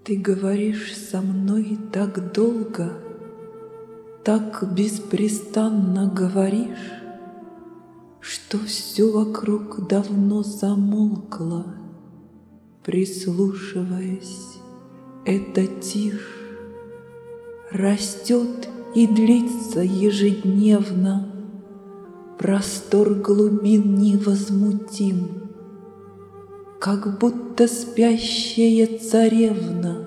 Ты говоришь со мной так долго, так беспрестанно говоришь, что все вокруг давно замолкло, прислушиваясь, эта тишь растет и длится ежедневно, простор глубин невозмутим, как будто спящая царевна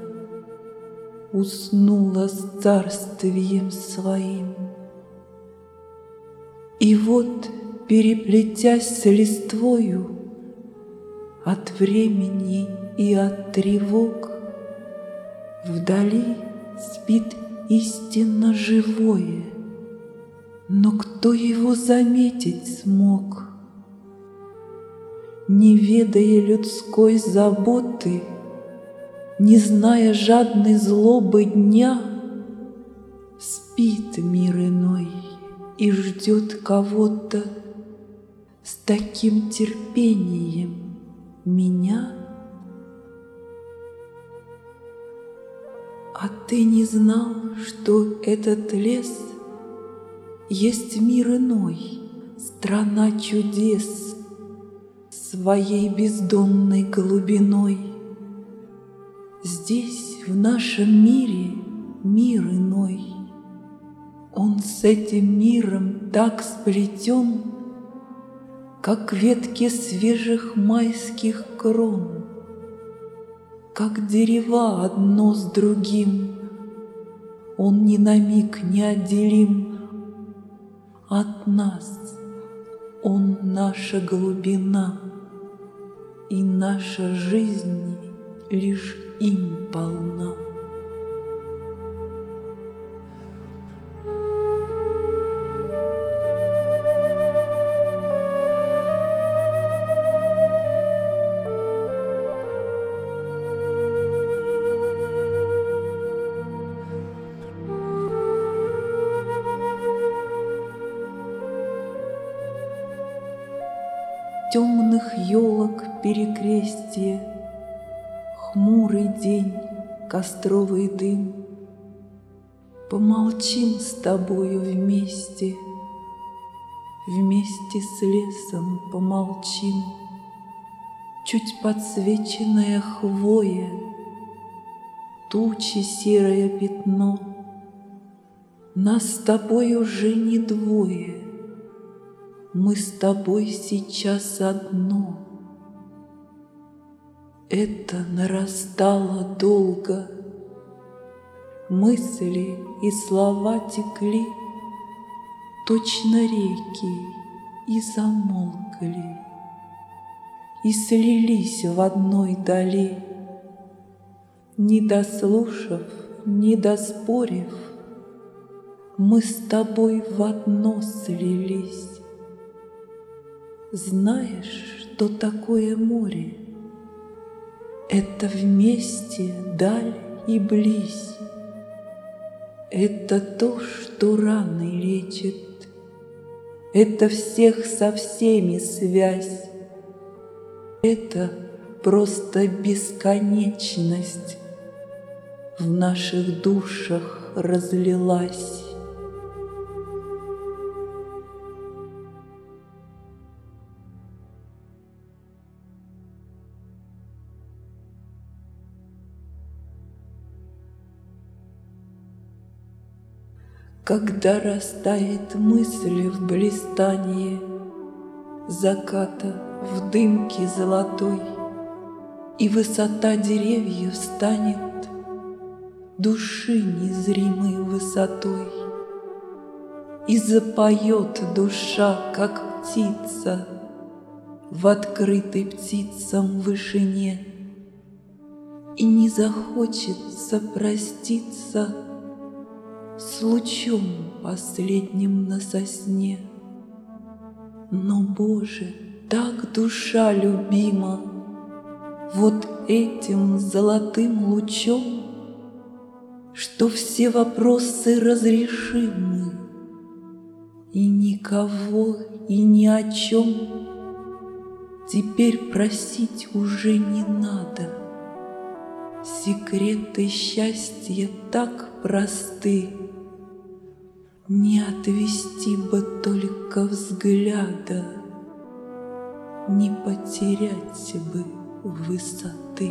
уснула с царствием своим. И вот, переплетясь с листвою, от времени и от тревог, вдали спит истинно живое, но кто его заметить смог? Не ведая людской заботы, не зная жадной злобы дня, спит мир иной и ждет кого-то с таким терпением меня. А ты не знал, что этот лес есть мир иной, страна чудес, своей бездонной глубиной. Здесь, в нашем мире, мир иной. Он с этим миром так сплетен, как ветки свежих майских крон, как дерева одно с другим. Он ни на миг не отделим от нас. Он наша глубина, и наша жизнь лишь им полна. Темных елок перекрестие, хмурый день, костровый дым. Помолчим с тобою вместе, вместе с лесом помолчим. Чуть подсвеченная хвоя, тучи серое пятно. Нас с тобой уже не двое, мы с тобой сейчас одно. Это нарастало долго, мысли и слова текли, точно реки, и замолкли, и слились в одной дали. Не дослушав, не доспорив, мы с тобой в одно слились. Знаешь, что такое море? Это вместе даль и близь. Это то, что раны лечит. Это всех со всеми связь. Это просто бесконечность в наших душах разлилась. Когда растает мысль в блистанье заката в дымке золотой, и высота деревьев станет души незримой высотой, и запоет душа, как птица в открытой птицам вышине, и не захочется проститься с лучом последним на сосне. Но, Боже, так душа любима вот этим золотым лучом, что все вопросы разрешимы, и никого и ни о чем теперь просить уже не надо. Секреты счастья так просты, не отвести бы только взгляда, не потерять бы высоты.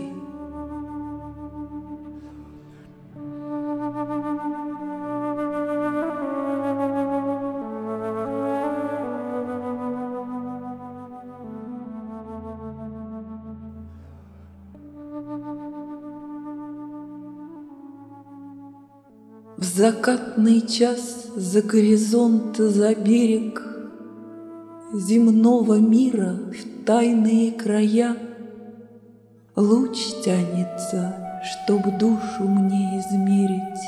В закатный час за горизонт, за берег земного мира в тайные края луч тянется, чтоб душу мне измерить.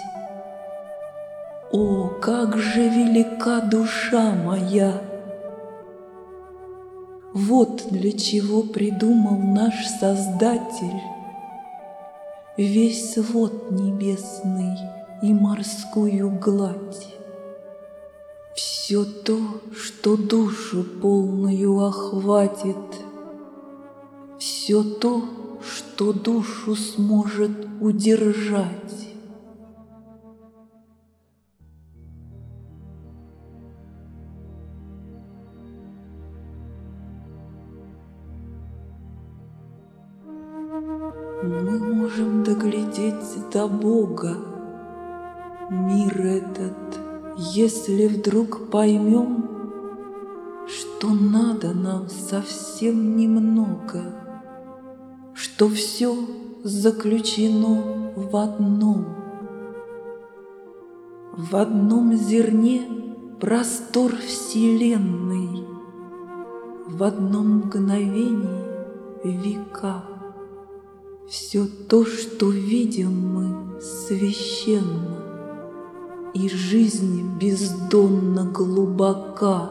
О, как же велика душа моя! Вот для чего придумал наш Создатель весь свод небесный и морскую гладь. Все то, что душу полную охватит, все то, что душу сможет удержать. Мы можем доглядеть до Бога мир этот, если вдруг поймем, что надо нам совсем немного, что все заключено в одном зерне простор вселенной, в одном мгновении века. Все то, что видим мы, священно, и жизнь бездонно глубока,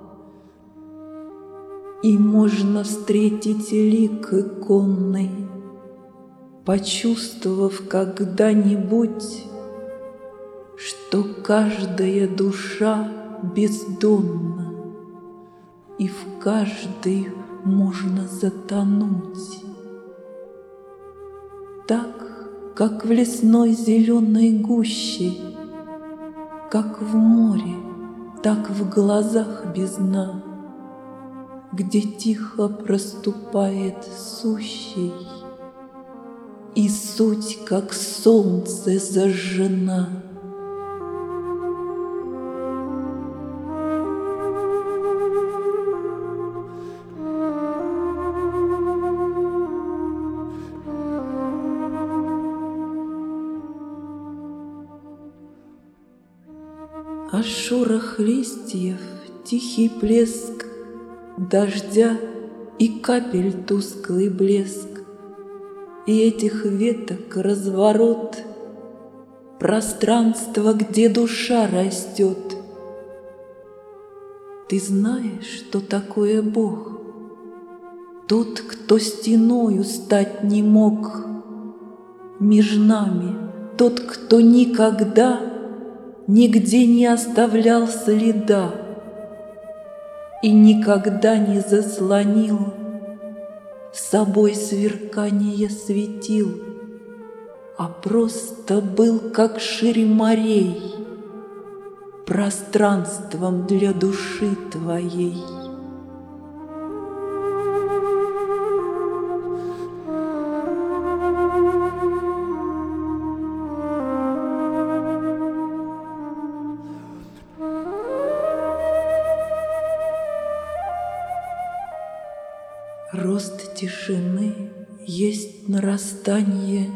и можно встретить лик иконный, почувствовав когда-нибудь, что каждая душа бездонна, и в каждой можно затонуть. Так, как в лесной зеленой гуще, как в море, так в глазах бездна, где тихо проступает сущий, и суть, как солнце, зажжена. А шорох листьев, тихий плеск дождя и капель тусклый блеск, и этих веток разворот, пространство, где душа растет. Ты знаешь, что такое Бог? Тот, кто стеною стать не мог меж нами, тот, кто никогда нигде не оставлял следа и никогда не заслонил собой сверкание светил, а просто был, как ширь морей, пространством для души твоей. Рост тишины есть нарастание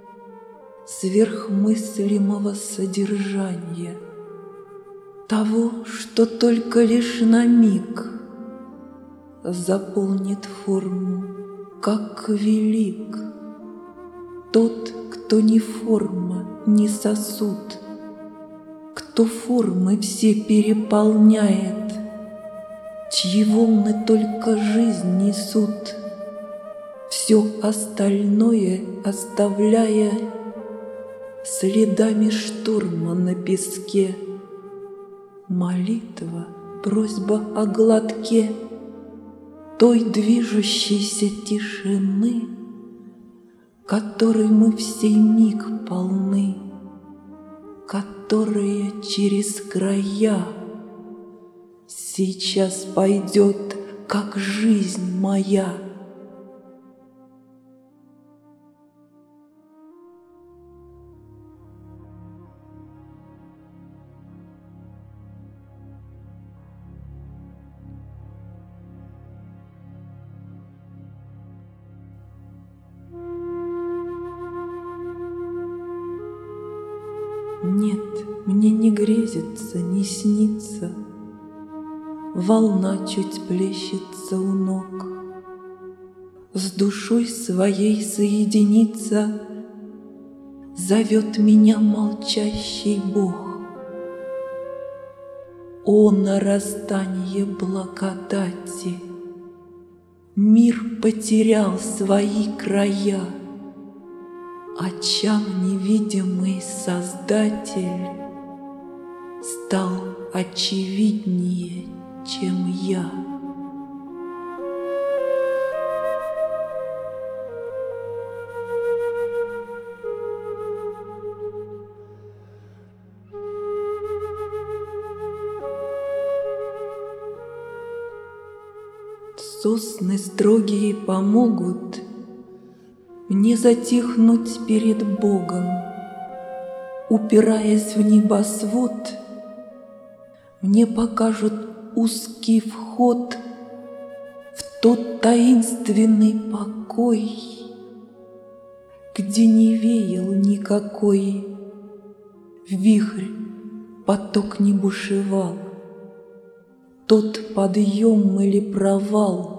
сверхмыслимого содержания, того, что только лишь на миг заполнит форму, как велик тот, кто ни форма, ни сосуд, кто формы все переполняет, чьи волны только жизнь несут, все остальное оставляя следами шторма на песке. Молитва, просьба о глотке той движущейся тишины, которой мы в сей миг полны, которая через края сейчас пойдет, как жизнь моя. Нет, мне не грезится, не снится, волна чуть плещется у ног. С душой своей соединиться зовет меня молчащий Бог. О, нарастание благодати! Мир потерял свои края, очам невидимый Создатель стал очевиднее, чем я. Сосны строгие помогут мне затихнуть перед Богом. Упираясь в небосвод, мне покажут узкий вход в тот таинственный покой, где не веял никакой вихрь, поток не бушевал. Тот подъем или провал,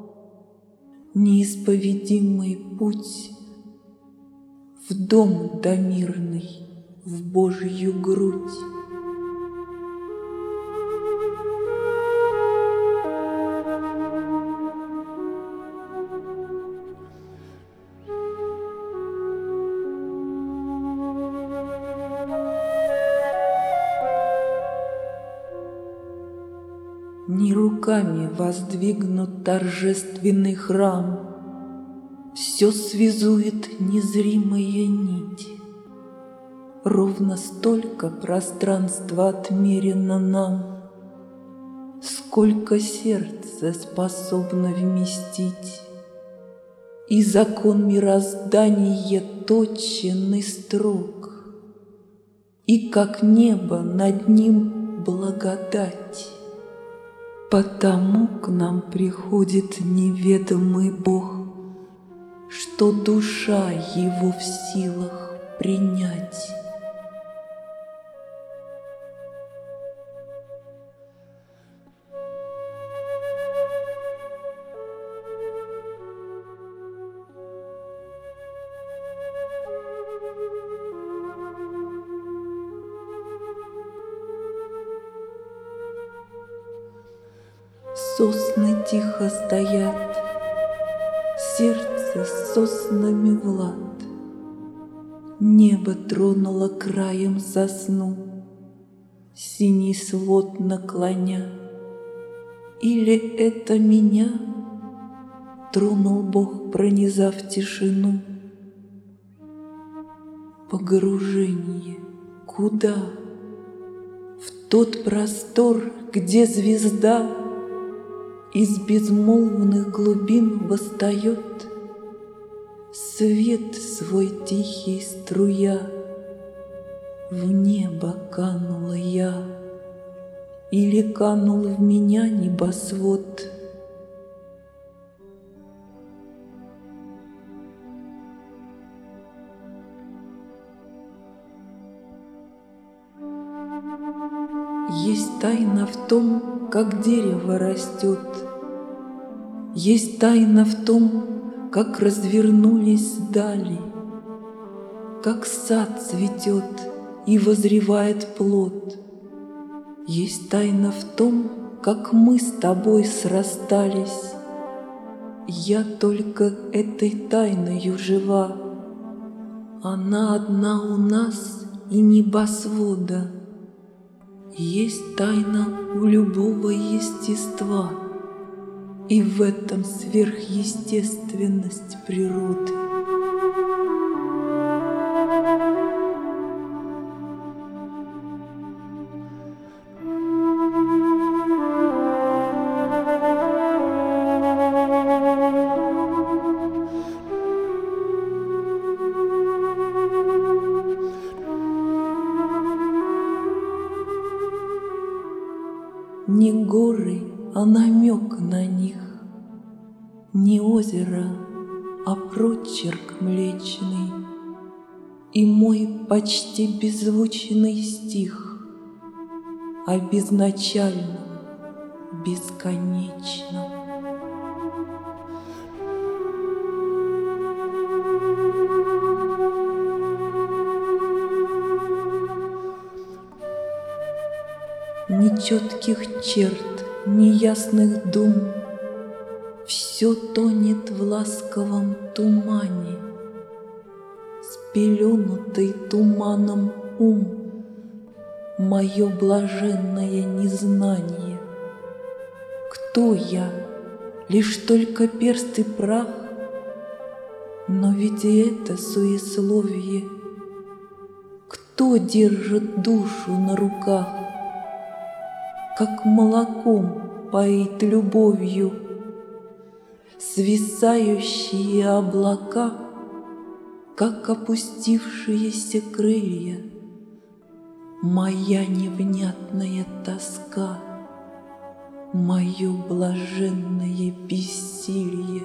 неисповедимый путь в дом домирный, в Божью грудь. Не руками воздвигнут торжественный храм, все связует незримая нить. Ровно столько пространства отмерено нам, сколько сердце способно вместить. И закон мироздания точен и строг, и как небо над ним благодать. Потому к нам приходит неведомый Бог, что душа его в силах принять. Сосны тихо стоят, сердце с соснами в лад. Небо тронуло краем сосну, синий свод наклоня. Или это меня тронул Бог, пронизав тишину? Погружение куда? В тот простор, где звезда из безмолвных глубин восстает, свет свой тихий струя. В небо канула я, или канул в меня небосвод? Есть тайна в том, как дерево растет. Есть тайна в том, как развернулись дали, как сад цветет и возревает плод. Есть тайна в том, как мы с тобой срастались. Я только этой тайною жива. Она одна у нас и небосвода. Есть тайна у любого естества, и в этом сверхъестественность природы. озера, а прочерк млечный, и мой почти беззвучный стих о безначальном, бесконечном. Нечетких черт, неясных дум, все тонет в ласковом тумане, спеленутый туманом ум, мое блаженное незнание. Кто я? Лишь только перст и прах, но ведь и это суесловие. Кто держит душу на руках, как молоком поит любовью свисающие облака, как опустившиеся крылья, моя невнятная тоска, мое блаженное бессилие.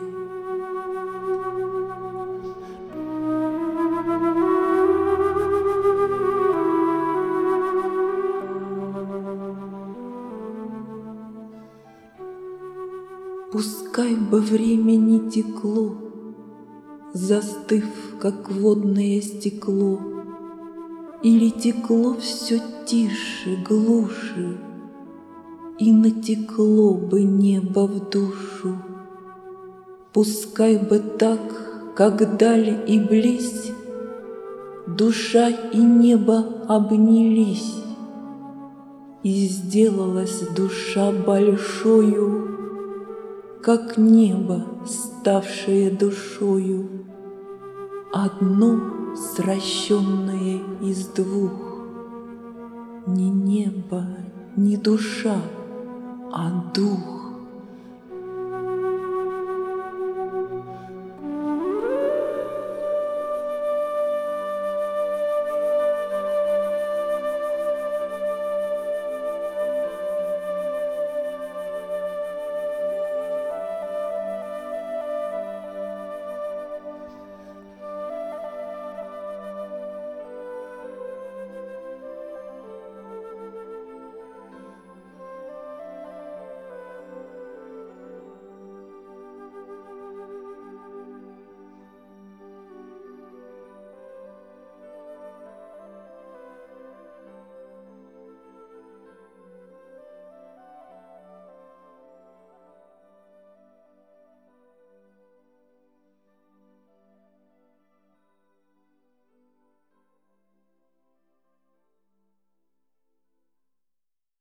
Пускай бы время не текло, застыв, как водное стекло, или текло все тише, глуше, и натекло бы небо в душу. Пускай бы так, как даль и близь, душа и небо обнялись, и сделалась душа большою, как небо, ставшее душою, одно сращенное из двух. Ни небо, ни душа, а дух.